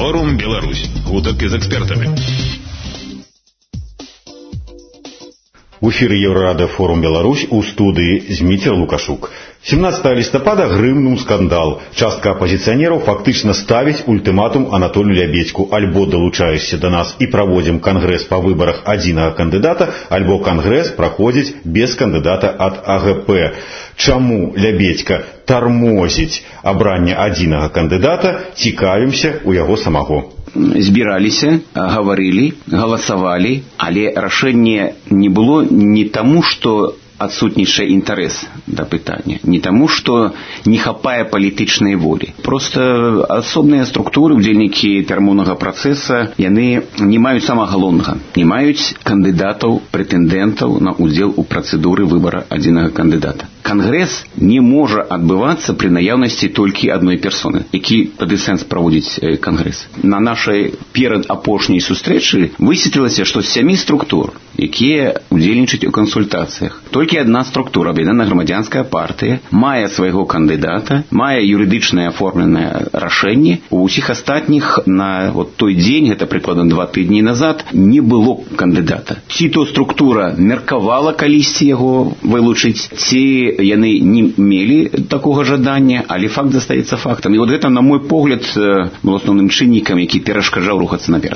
Форум Беларусь. Гутарки з экспертами. В эфире Еврорада «Форум Беларусь», у студии Змитер Лукашук. 17 листопада грымнул скандал. Частка оппозиционеров фактично ставить ультиматум Анатолию Лябедьку. Альбо долучаешься до нас и проводим конгресс по выборах одного кандидата, альбо конгресс проходить без кандидата от АГП. Чаму Лябедька тормозить обрання одного кандидата, цікавимся у яго самого. Збіраліся, говорили, голосовали, але рашэнне не было не тому, что адсутнічае інтарэс да пытання, не тому, что не хапае палітычнай волі. Просто асобныя структуры, удзельнікі тэрмоўнага працэса, яны не маюць самага галоўнага, не маюць кандыдатаў, прэтэндэнтаў на удзел у працэдуры выбара адзінага кандыдата. Кангрэс не можа адбывацца пры наяўнасці толькі адной персоны, які тады сэнс праводзіць кангрэс. На нашай перадапошняй сустрэчы высветлілася, што з 7 структур, якія удзельнічаюць у кансультацыях, толькі одна структура, Аб'яднана грамадзянская партыя, мае свайго кандыдата, мае юрыдычнае аформленае рашэнне. У ўсіх астатніх на той дзень, гэта прыкладна 2 тыдні назад, не было кандыдата. Ці то структура меркавала калісьці яго вылучыць, ці яны не мелі такога жадання, але факт застаецца фактам. І вот гэта, на мой погляд, был асноўным чыннікам, які перашкаджаў рухацца наперад.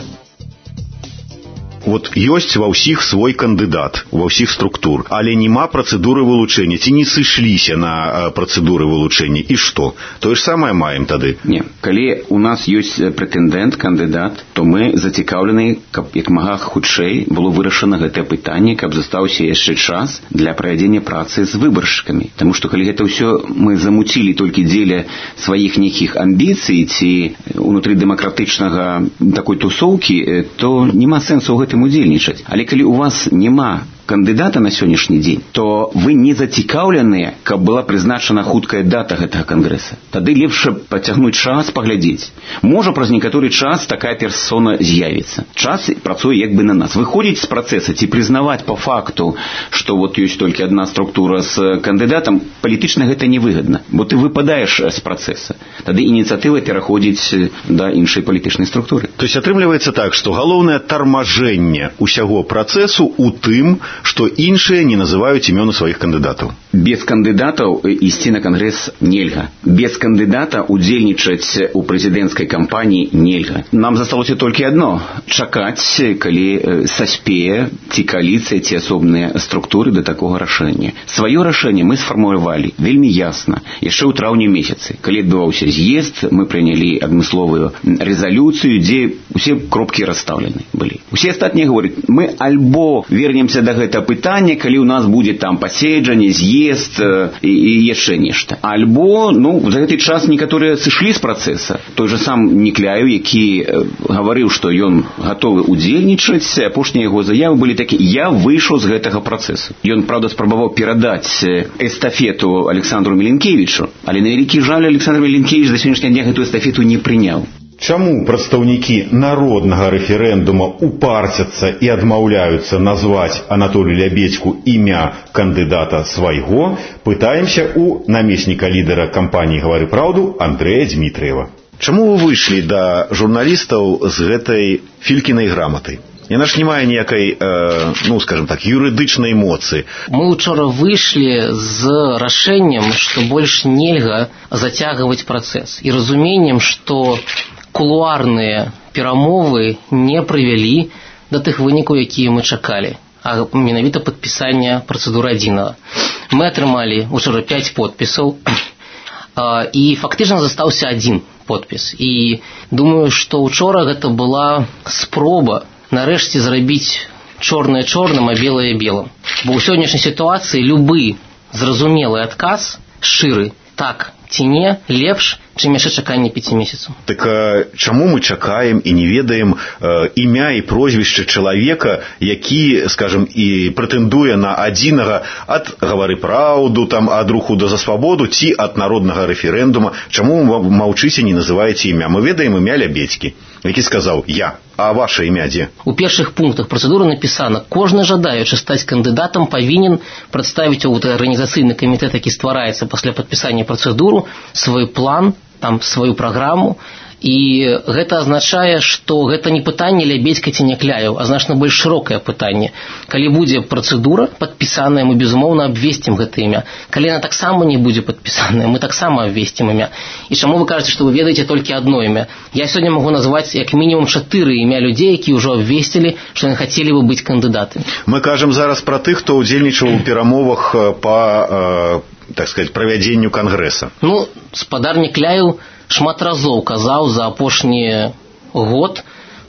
Вот ёсць ва ўсіх свой кандыдат, ва ўсіх структур, але нема працэдуры вылучэння, ці не сышліся на працэдуры вылучэння. І што? Тое ж самае маем тады? Не. Калі у нас ёсць прэтэндэнт, кандыдат, то мы зацікаўлены, каб як мага хутчэй было вырашана гэтае пытанне, каб застаўся яшчэ час для правядзення працы з выбаршчыкамі. Таму што калі гэта ўсё мы замуцілі толькі дзеля сваіх нейкіх амбіцый ці унутры дэмакратычнага такой тусоўкі, то няма сэнсу ў гэтым удзельнічаць. Але калі у вас няма кандыдата на сённяшні дзень, то вы не зацікаўленыя, каб была прызначана хуткая дата гэтага кангрэса. Тады лепш пацягнуць час, паглядзець. Можа, праз некаторы час такая персона з'явіцца. Час працуе як бы на нас. Выходзіць з працэса ці прызнаваць па факту, што вот ёсць толькі адна структура з кандыдатам, палітычна гэта невыгадна, бо ты выпадаеш з працэса. Тады ініцыятыва пераходзіць да іншай палітычнай структуры. То есть атрымліваецца так, што галоўнае тармажэнне ўсяго працэсу у тым, што іншыя не называюць імёны сваіх кандыдатаў. Без кандыдатаў ісці на кангрэс нельга. Без кандыдата удзельнічаць у прэзідэнцкай кампаніі нельга. Нам засталося толькі адно – чакаць, калі саспее ці кааліцыя, ці асобныя структуры да такога рашэння. Сваё рашэнне мы сфармулявалі вельмі ясна яшчэ ў траўні месяцы. Калі адбываўся з'езд, мы прынялі адмысловую рэзалюцыю, дзе усе кропкі расстаўлены былі. Усе астатнія говораць, мы альбо вернемся да гэта пытанне, калі ў нас будзе там паседжанне, з'езд і яшчэ нешта. Альбо, за гэты час некаторыя сышлі з працэса. Той же сам Некляев, які гаварыў, што ён гатовы удзельнічаць, апошнія яго заявы былі такі: я выйшаў з гэтага працэсу. Ён, правда, спрабаваў перадаць эстафету Александру Меленкевічу, але на вялікі жаль Александр Меленкевіч да сённяшняга дня гэту эстафету не прыняў. Чаму прадстаўнікі народнага рэферэндума упарцяцца і адмаўляюцца назваць Анатолію Лябедьку імя кандыдата свайго, пытаемся у намесніка лідара кампаніі «Гавары праўду» Андрэя Дмітриева. Чаму вы выйшлі да журналістаў з гэтай фількінай граматай? Яна ж не мае ніякай, скажем так, юрыдычнай моцы. Мы учора выйшлі з рашэннем, што больш нельга зацягваць працэс. І разуменнем, што кулуарныя перамовы не прывялі да тых вынікаў, якія мы чакалі, а менавіта падпісання працэдуры адзінага. Мы атрымалі учора 5 подпісаў, і фактычна застаўся адзін подпіс. І думаю, што учора гэта была спроба нарэшце зрабіць чорнае чорным, а белае белым. Бо ў сённяшняй сітуацыі любы зразумелы адказ, шчыры, так ці не, лепш, чым яшчэ чаканне 5 месяцаў. Так чаму мы чакаем і не ведаем імя і прозвішча чалавека, які, скажем, і прэтэндуе на адзінага ад «Гавары праўду», там, ад «Руху за свабоду» ці ад народнага рэферэндума? Чаму вы маўчыце, не называеце імя? Мы ведаем імя Лябедькі, які сказаў «я». А ваше імя дзе? У першых пунктах працэдуры напісана: кожны жадаючы стаць кандыдатам павінен прадставіць у арганізацыйны камітэт, які ствараецца пасля падпісання працэдуру, свой план, там сваю праграму І гэта азначае, што гэта не пытанне Лябедзька ці Някляеў, а значна больш шырокае пытанне. Калі будзе працэдура падпісаная, мы, безумоўна, абвесцім гэта імя. Калі яна таксама не будзе падпісаная, мы таксама абвесцім імя. І чаму вы кажаце, што вы ведаеце толькі адно імя? Я сёння магу назваць як мінімум 4 імя людзей, якія ўжо абвесцілі, што яны хацелі бы быць кандыдатамі. Мы кажам зараз пра тых, хто ўдзельнічаў у перамовах па, так сказаць, правядзенню кангрэса. Ну, спадар Някляеў шмат разоў казаў за апошні год,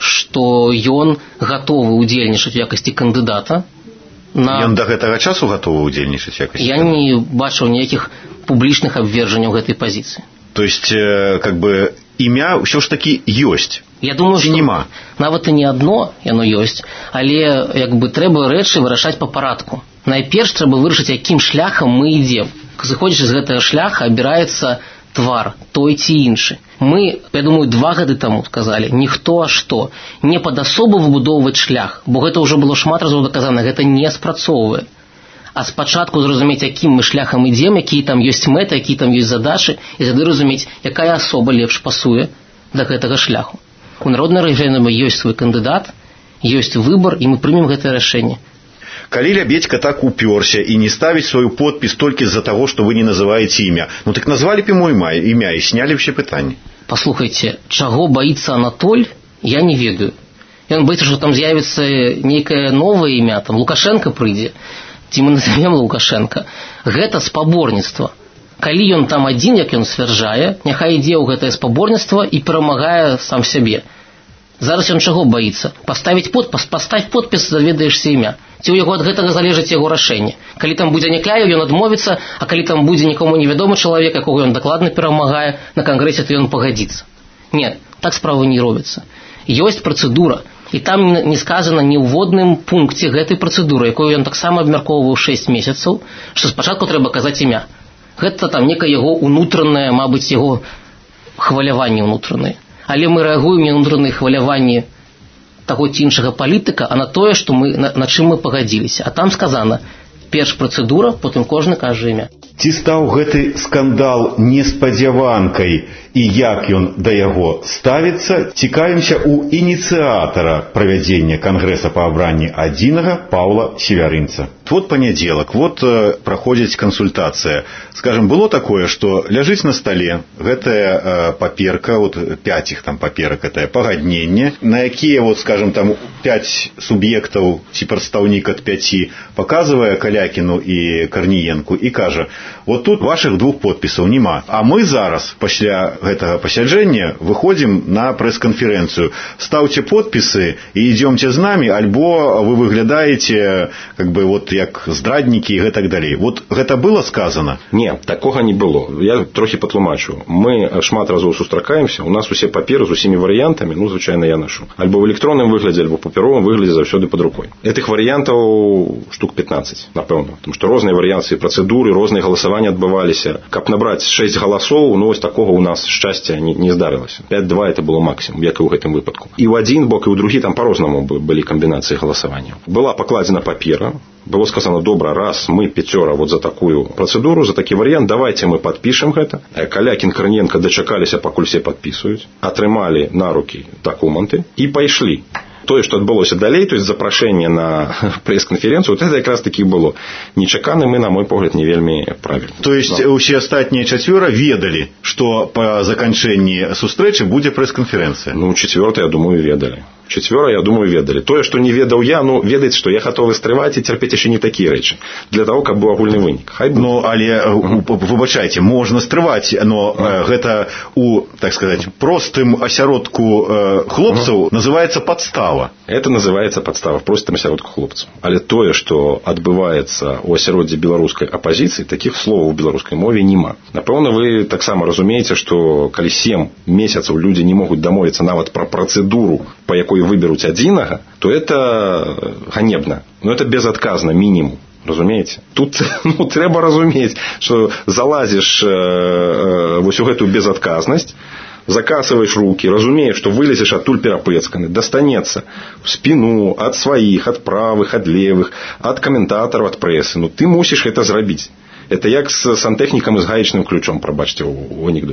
што ён гатовы ўдзельнічаць у якасці кандыдата. Ён да гэтага часу гатовы ўдзельнічаць якасці? Я не бачыў ніякіх публічных абверджанняў гэтай пазіцыі. То есть, как бы, імя ўсё ж такі ёсць. Я думаю, што нават і не адно яно ёсць, але як бы трэба рэчы вырашаць па парадку. Найперш трэба вырашыць, якім шляхам мы ідзем. Зыходзячы з гэтага шляха абіраецца твар, той ці іншы. Мы, я думаю, 2 гады таму сказалі, ніхто а што, не пад асобу выбудоўваць шлях, бо гэта ўжо было шмат разоў даказана, гэта не спрацоўвае. А спачатку зразумець, якім мы шляхам ідзем, якія там ёсць мэты, якія там ёсць задачы, і тады разумець, якая асоба лепш пасуе да гэтага шляху. У народнай рэферэндуме ёсць свой кандыдат, ёсць выбар, і мы прымем гэтае рашэнне. Калі Лябедзька так упёрся і не ставіць сваю подпіс толькі з-за таго, што вы не называеце імя, ну так назвалі б ему імя і снялі ўсе пытанні. Паслухайце, чаго баіцца Анатоль, я не ведаю. Ён боіцца, што там з'явіцца нейкае новае імя, там Лукашенко прыйдзе, ці мы назовем Лукашенко. Гэта спаборніцтва. Калі ён там адзін, як ён сцвярджае, няхай ідзе ў гэтае спаборніцтва і перамагае сам сябе. Зараз ён чаго баіцца? Паставіць подпіс, заведаешся імя. Ці ў яго ад гэтага залежыць яго рашэнне. Калі там будзе Някляеў, ён адмовіцца, а калі там будзе нікому невядомы чалавек, якога ён дакладна перамагае на кангрэсе, то ён пагадзіцца. Не, так справа не робіцца. Ёсць працэдура, і там не сказана ні ў водным пункце гэтай працэдуры, якую ён таксама абмяркоўваў 6 месяцаў, што спачатку трэба казаць імя. Гэта там некае яго унутранае, мабыць, яго хваляванне ўнутранае. Але мы рэагуем не на ўнутраныя хваляванні таго ці іншага палітыка, а на тое, што на чым мы пагадзіліся. А там сказана, перш працэдура, потым кожны кажа імя. Ці стаў гэты скандал неспадзяванкай і як ён да яго ставіцца, цікавімся ў ініцыятара правядзення кангрэса па абранні адзінага Паўла Севярынца. Вот панядзелак, вот праходзіць кансультацыя. Скажем, было такое, што ляжыць на стале гэтая паперка, вот 5 іх там паперак, гэтае пагадненне, на якія, вот, скажем, там 5 суб'ектаў ці прадстаўнік ад 5 паказвае Калякіну і Карніенку і кажа, вот тут ваших 2 подпісаў нема. А мы зараз, пасля гэтага пасяджэння, выходзім на прэс-канферэнцыю. Стаўце подпісы і ідзёмце з намі, альбо вы выглядаеце, как бы, вот, як здраднікі і гэтак далей. Вот гэта было сказано? Не, такога не было. Я трохі патлумачу. Мы шмат разоў сустракаемся, у нас усе паперы з усімі варыянтамі, ну, звычайна, я нашу. Альбо в электронным выглядзе, альбо паперовым выглядзе заўсёды пад рукой. Этых варыянтаў штук 15, напэўна. Тому што розныя варыянты працэдуры, розныя галасаванні адбываліся. Каб набраць 6 галасоў, ну, вось такога у нас шчасця не здарылася. 5-2 это было максимум, як і ў гэтым выпадку. І ў адзін бок, і ў другі там па-рознаму былі камбінацыі галасавання. Была пакладзена папера, было сказано, добра, раз мы 5 вот за такую працэдуру, за такі варыянт, давайте мы падпішам гэта. Калякін, Карніенка дачакаліся, пакуль все падпісваюць, атрымалі на рукі дакументы і пайшлі. Тое, што адбылося далей, то есть запрашэнне на прэс-канферэнцыю, вот это якраз таки было нечаканым і, на мой погляд, не вельмі правільна. То есть усе астатнія 4 ведалі, што па заканчэнні сустрэчы будзе прэс-канферэнцыя? Ну, 4, я думаю, ведалі. 4, я думаю, ведалі. Тое, што не ведаў я, ну, ведаць, што я гатовы стрываць і цярпець яшчэ не такія рэчы. Для того, каб быў агульны вынік. Ну, але, выбачайце, можна стрываць, но гэта у, так сказаць, простым асяродку хлопцаў называецца падстава. Это называется подстава в простым асяродку хлопцаў. Але тое, што адбываецца ў асяроддзі беларускай апазіцыі, такіх словаў у беларускай мове няма. Напэўна, вы таксама разумееце, што калі 7 месяцаў людзі не могуць дамовіцца нават пра працэдуру, па якой выберуць адзінага, то это ганебна. Но это безадказна, мінімум. Разумееце? Тут трэба разумець, што залазіш вось у гэтую безадказнасць, закасываешь руки, разумеешь, что вылезешь оттуль перапэцканы, достанется в спину от своих, от правых, от левых, от комментаторов, от прессы. Ну, ты мусишь это зрабіць. Это як с сантехником и с гаечным ключом, пробачьте, у анекдоте.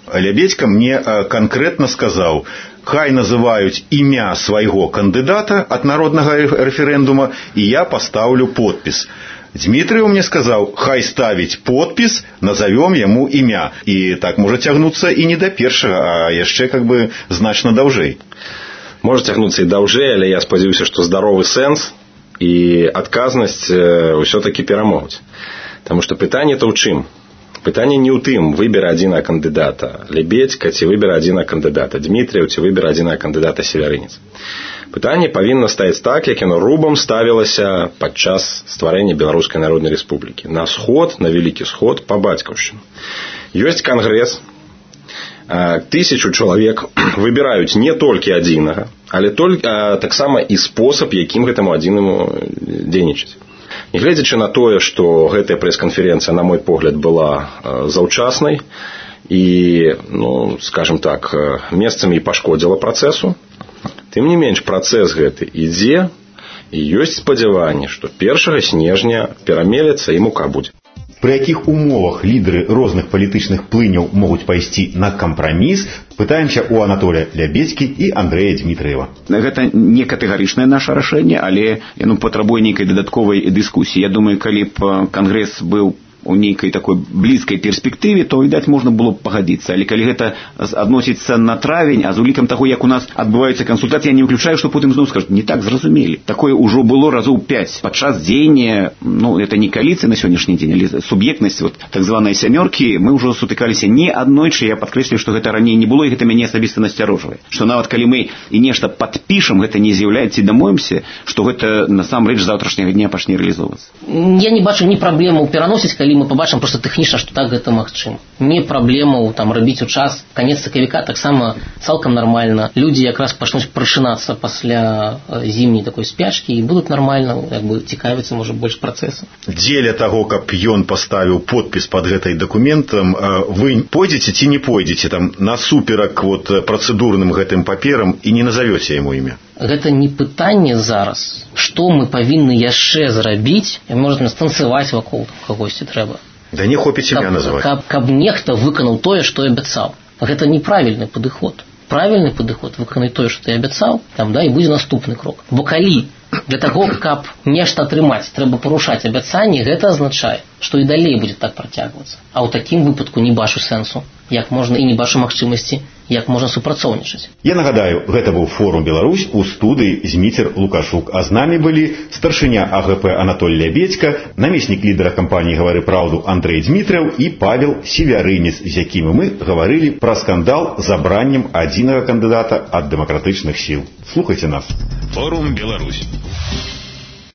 Лябедзька мне конкретно сказал: хай называют имя своего кандидата от народного референдума, и я поставлю подпись. Дмитриев мне сказал: хай ставить подпись, назовем ему имя. И так может тягнуться и не до першага, а яшчэ значно даўжэй. Может тягнуться и даўжэй, але я спадзяюся, что здоровый сэнс и адказнасць все-таки перамогуць. Потому что пытанне-то ў чым? Пытанне не ў тым, выбера адзінага кандыдата Лебедька ці выбера адзінага кандыдата Дмитріев ці выбера адзінага кандыдата Севярынец. Пытанне павінна стаяць так, як яно рубам ставілася падчас стварэння Беларускай Народнай Рэспублікі. На сход, на вялікі сход, па бацькаўшчыну. Ёсць кангрэс, 1000 чалавек выбіраюць не толькі адзінага, але таксама і спосаб, якім гэтаму адзінаму дзейнічаць. Нягледзячы на тое, што гэтая прэс-канферэнцыя, на мой погляд, была заўчаснай і, скажем так, месцамі і пашкодзіла працэсу, тым не менш працэс гэты ідзе, і ёсць спадзяванне, што 1 снежня перамелецца і мука будзе. При якіх умовах лідеры розных палітычных плыняў могуць пайсці на кампраміс, пытаемся у Анатолія Лябедзькі і Андрэя Дмітрыева. Гэта не катэгарычнае наша рашэнне, але яно патрабуе нейкай дадатковай дыскусіі. Я думаю, калі б кангрэс быў у нейкай такой блізкай перспектыве, то, відаць, можна было б пагадзіцца. Але калі гэта адносіцца на травень, а з улікам таго, як у нас адбываюцца кансультацыі, я не выключаю, што потым зноў скажуць: не так зразумелі. Такое ўжо было разоў 5 падчас дзеяння, это не коаліцыя на сённяшні дзень, але суб'ектнасць, так званай сямёркі, мы ўжо сутыкаліся не аднойчы. Я падкрэслю, што гэта раней не было, і гэта мяне асабіста насцярожвае. Што нават калі мы і нешта падпішам, гэта не з'яўляецца, і дамовімся, што гэта насамрэч завтрашняга дня пачне рэалізоўвацца. Я не бачу ні праблему пераносіць, калі мы побачым просто тэхнічна, што так гэта магчыма. Не праблему рабіць у час канец сакавіка таксама цалкам нармальна. Людзі якраз пачнуць прачынацца пасля зімняй такой спячкі і будуць нармальна цікавіцца, можа, больш працэсам. Дзеля таго, каб ён паставіў подпіс под гэтай дакументам, вы пойдзеце ці не пойдзеце насуперак працэдурным гэтым паперам і не назавёце яму імя? Гэта не пытанне зараз, што мы павінны яшчэ зрабіць, можна станцаваць вакол кагосьці трэба. Да не хопіць імя называць. Каб нехта выканаў тое, што абяцаў. Гэта неправільны падыход. Правільны падыход — выканаць тое, што ты абяцаў, і будзе наступны крок. Бо калі для таго, каб нешта атрымаць, трэба парушаць абяцанні, гэта азначае, што і далей будзе так працягвацца. А ў такім выпадку не бачу сэнсу, як можна, і не бачу магчымасці, як можна супрацоўнічаць. Я нагадаю, гэта быў форум Беларусь у студыі Зміцер Лукашук. А з намі былі старшыня АГП Анатоль Лябедзька, намеснік лідара кампаніі «Гавары праўду» Андрэй Дмітрыеў і Павел Севярынец, з якімі мы гаварылі пра скандал з абраннем адзінага кандыдата ад дэмакратычных сіл. Слухайце нас. Форум Беларусь.